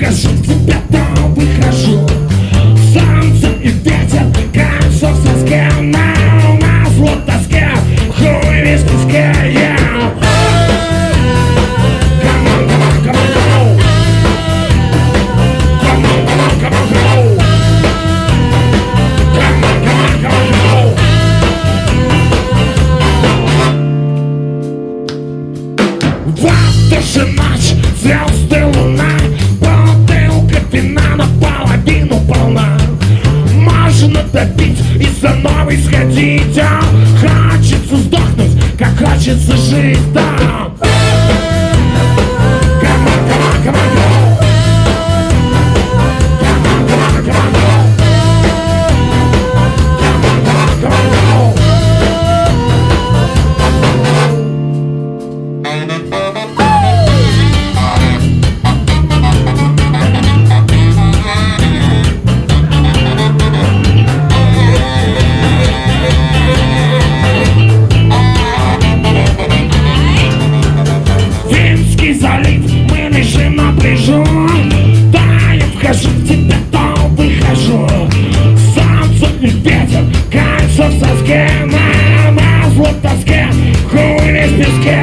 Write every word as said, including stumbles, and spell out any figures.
вхожу в тебя, там выхожу. Солнце и ветер, кольцо в соске, на назло тоске, хуй весь в песке, yeah. Come on, come on, come on, come on. Come on, come on, come on, come on. Come on, come on, come on, come on. В автобусе ночь, звезды, луна, бутылка вина наполовину полна. Можно допить и за новый сходить, а хочется сдохнуть, как хочется жить, да. Come on, come on, come on, come on. Come on, come on, come on, come on. Come on, come on, come on, come on. Финский залив, мы лежим на пляжу. Да, я вхожу в тебя, то выхожу. Солнце и ветер, кольцо в соске, на назло тоске, хуй весь в песке.